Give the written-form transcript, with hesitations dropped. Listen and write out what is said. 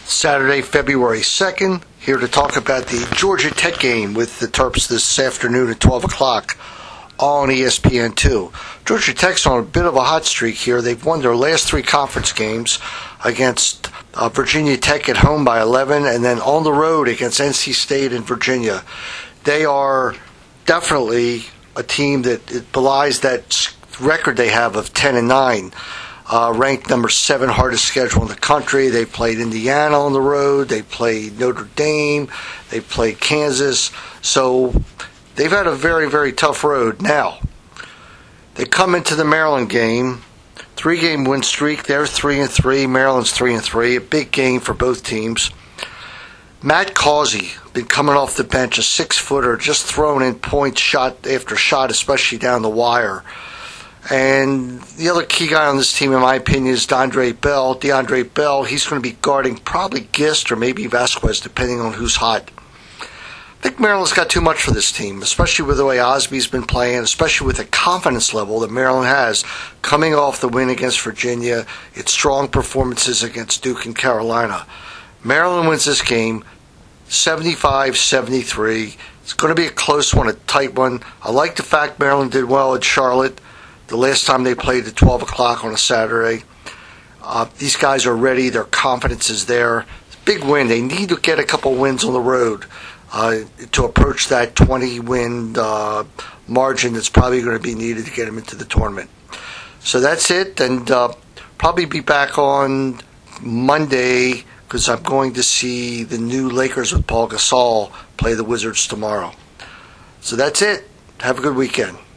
Saturday, February 2nd, here to talk about the Georgia Tech game with the Terps this afternoon at 12 o'clock on ESPN2. Georgia Tech's on a bit of a hot streak here. They've won their last three conference games against Virginia Tech at home by 11 and then on the road against NC State and Virginia. They are definitely a team that belies that record they have of 10-9. Ranked number 7 hardest schedule in the country. They played Indiana on the road. They played Notre Dame. They played Kansas. So they've had a very, very tough road. Now, they come into the Maryland game, 3-game win streak. They're 3-3. Maryland's 3-3. A big game for both teams. Matt Causey, been coming off the bench, a 6-footer, just throwing in points shot after shot, especially down the wire. And the other key guy on this team, in my opinion, is DeAndre Bell. He's going to be guarding probably Gist or maybe Vasquez, depending on who's hot. I think Maryland's got too much for this team, especially with the way Osby's been playing, especially with the confidence level that Maryland has coming off the win against Virginia, its strong performances against Duke and Carolina. Maryland wins this game 75-73. It's going to be a close one, a tight one. I like the fact Maryland did well at Charlotte the last time they played at 12 o'clock on a Saturday. These guys are ready. Their confidence is there. It's a big win. They need to get a couple wins on the road to approach that 20-win margin that's probably going to be needed to get them into the tournament. So that's it, and probably be back on Monday because I'm going to see the new Lakers with Paul Gasol play the Wizards tomorrow. So that's it. Have a good weekend.